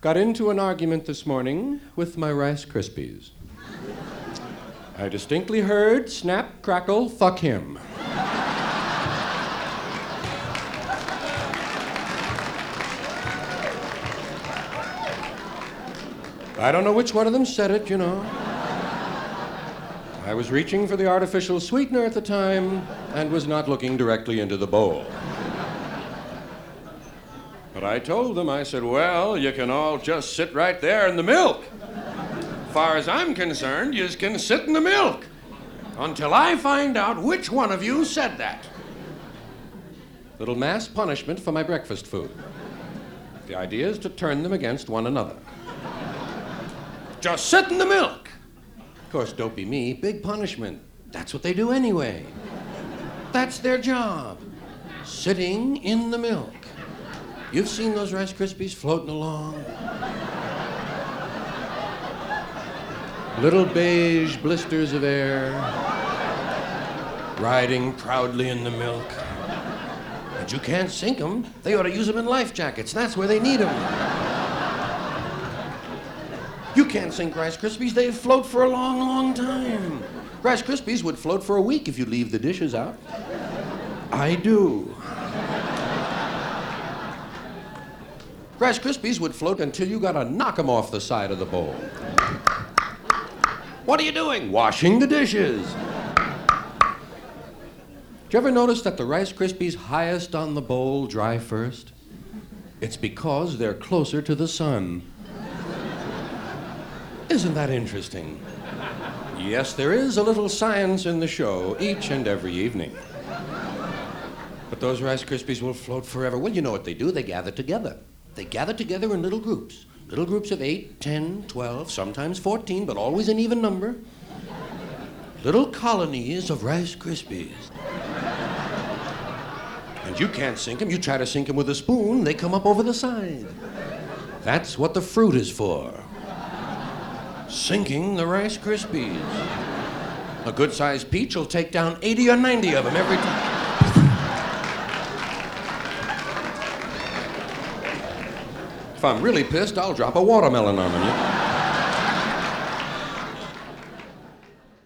Got into an argument this morning with my Rice Krispies. I distinctly heard snap, crackle, fuck him. I don't know which one of them said it, you know. I was reaching for the artificial sweetener at the time and was not looking directly into the bowl. But I told them, I said, well, you can all just sit right there in the milk. As far as I'm concerned, you can sit in the milk until I find out which one of you said that. Little mass punishment for my breakfast food. The idea is to turn them against one another. Just sit in the milk. Of course, dopey me, big punishment. That's what they do anyway. That's their job. Sitting in the milk. You've seen those Rice Krispies floating along? Little beige blisters of air, riding proudly in the milk. And you can't sink them. They ought to use them in life jackets. That's where they need them. You can't sink Rice Krispies. They float for a long, long time. Rice Krispies would float for a week if you leave the dishes out. I do. Rice Krispies would float until you gotta knock them off the side of the bowl. What are you doing? Washing the dishes. Did you ever notice that the Rice Krispies highest on the bowl dry first? It's because they're closer to the sun. Isn't that interesting? Yes, there is a little science in the show each and every evening. But those Rice Krispies will float forever. Well, you know what they do? They gather together. They gather together in little groups. Little groups of 8, 10, 12, sometimes 14, but always an even number. Little colonies of Rice Krispies. And you can't sink them. You try to sink them with a spoon, they come up over the side. That's what the fruit is for. Sinking the Rice Krispies. A good-sized peach will take down 80 or 90 of them every time. If I'm really pissed, I'll drop a watermelon on them.